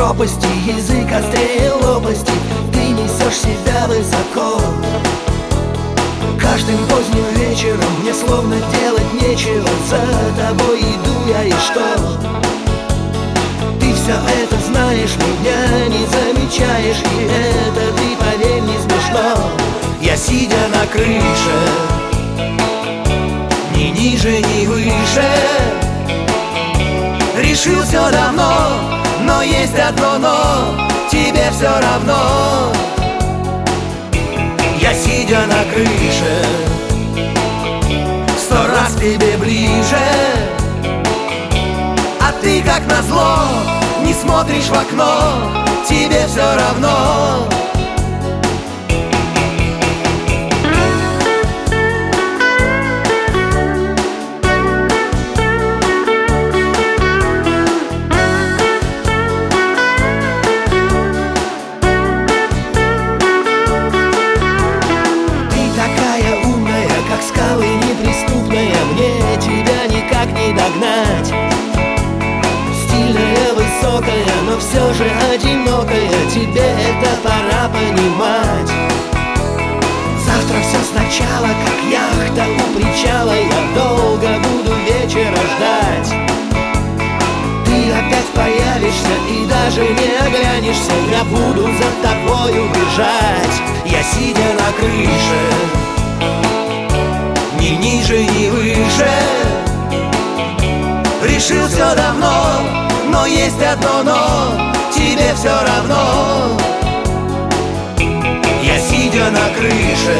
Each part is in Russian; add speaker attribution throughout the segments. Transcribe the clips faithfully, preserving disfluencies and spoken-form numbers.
Speaker 1: пропасти, язык острее лопасти. Ты несешь себя высоко. Каждым поздним вечером мне словно делать нечего. За тобой иду я, и что? Ты все это знаешь, меня не замечаешь, и это, ты поверь, не смешно. Я, сидя на крыше, ни ниже, ни выше, решил все давно, но есть одно но, тебе все равно. Я, сидя на крыше, сто раз к тебе ближе, а ты, как назло, не смотришь в окно, тебе все равно. Скалы неприступная, мне тебя никак не догнать. Стильная, высокая, но все же одинокая, тебе это пора понимать. Завтра все сначала, как яхта у причала, я долго буду вечера ждать. Ты опять появишься и даже не оглянешься, я буду за тобою бежать. Я, сидя на крыше, ни ниже, ни выше, решил все давно, но есть одно но, тебе все равно. Я, сидя на крыше,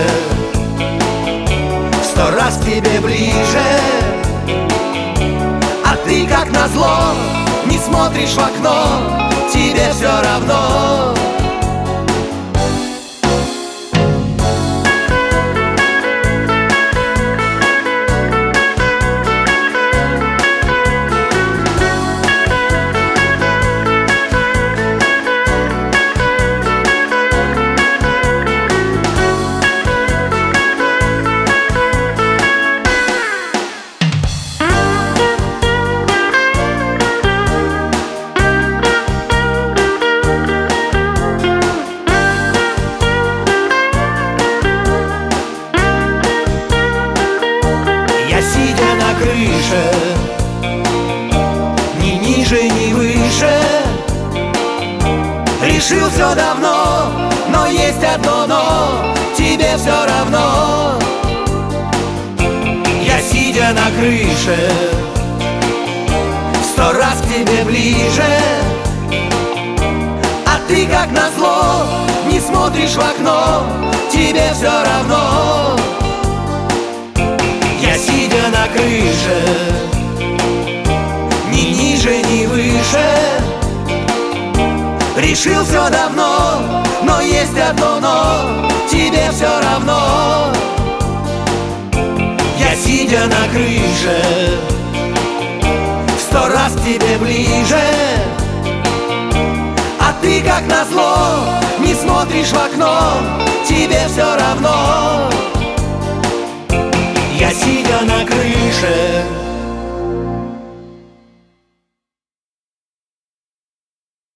Speaker 1: в сто раз к тебе ближе, а ты, как назло, не смотришь в окно, тебе все равно. Ни ниже, ни выше, решил все давно, но есть одно но, тебе все равно. Я, сидя на крыше, в сто раз к тебе ближе, а ты, как назло, не смотришь в окно, тебе все равно. Я, сидя на крыше, ни ниже, ни выше, решил все давно, но есть одно но, тебе все равно. Я, сидя на крыше, в сто раз к тебе ближе, а ты, как назло, не смотришь в окно, тебе все равно. Я, сидя на крыше,